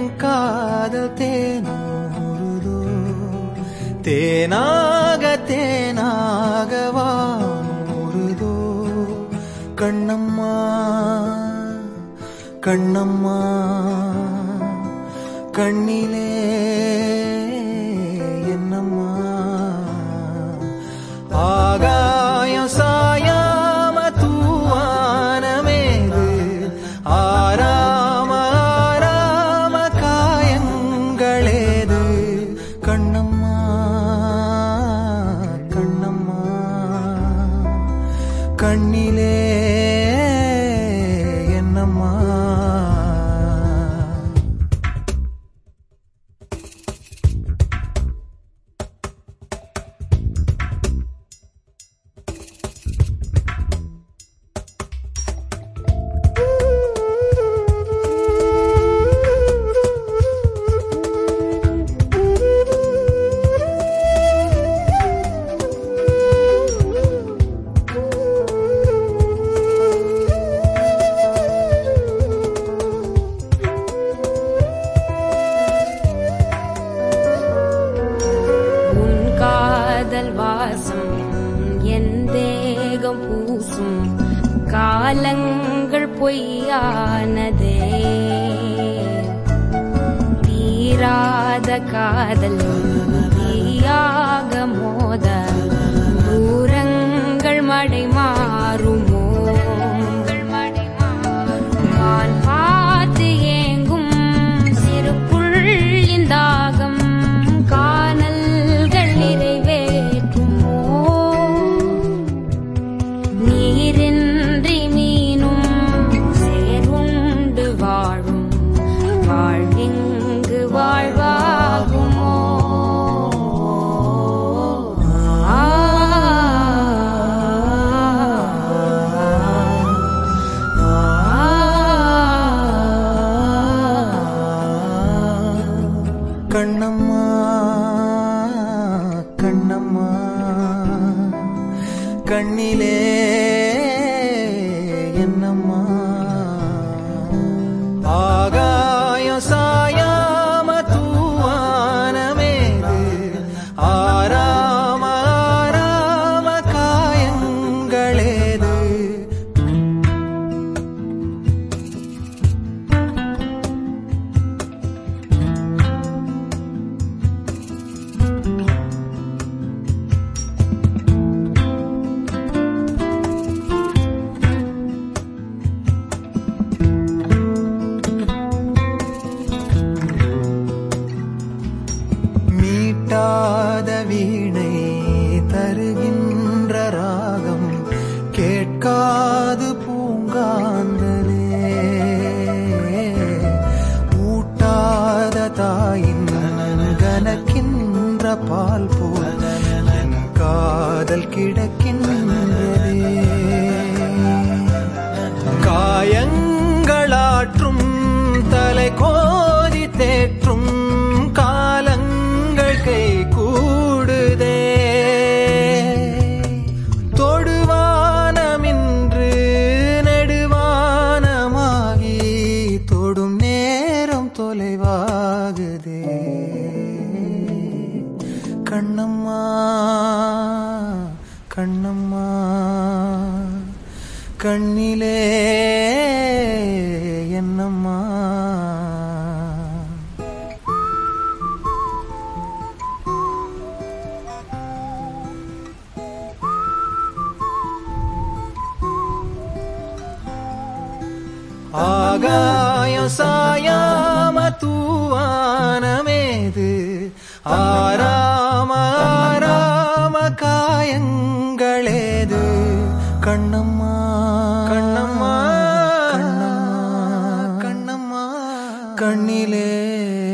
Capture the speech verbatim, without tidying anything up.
காதல் தேனூறுதோ தேனாக தேனாக வானூறுதோ கண்ணம்மா கண்ணம்மா கண்ணிலே என்னம்மா ஆகாயம் சாயாம தூவானமேது ஆராம ஆராம காயங்களேது கண்ணம்மா கண்ணம்மா கண்ணிலே என்னம்மா வாசம் என் தேகம் பூசும் காலங்கள் பொய்யானதே தீராத காதல் தீயாக மோத தூரங்கள் மடை மாறுமோ நான் பார்த்து ஏங்கும் சிறு புள்ளின் தாகம் காணல்கள் நிறைவே நீரின்றி மீனும் சேருண்டு வாழும் வாழ்விங்கு வாழ்வாகுமோ கண்ணம்மா கண்ணம்மா கண்ணிலே என்னம்மா ஆகாயம் சாயாம தூவானமேது ஆராம ஆராம காயங்களேது மீட்டாத வீணை தருகின்ற ராகம் கேட்காது பூங்காந்தலே ஊட்டாத தாயின் கனக்கின்ற பால் போல் என் காதல் கிடக்கின்றதே காயங்களாற்றும் தலை கோதி தேற்றும் காலங்கள் கை கூடுதே தொடுவானமின்று நெடுவானமாகி தொடும் நேரம் தொலைவாகுதே கண்ணம்மா கண்ணம்மா கண்ணிலே என்னம்மா ஆகாயம் சாயாம தூவானமேது ஆராம ஆராம காயங்களேது கண்ணம்மா கண்ணம்மா கண்ணம்மா கண்ணம்மா கண்ணிலே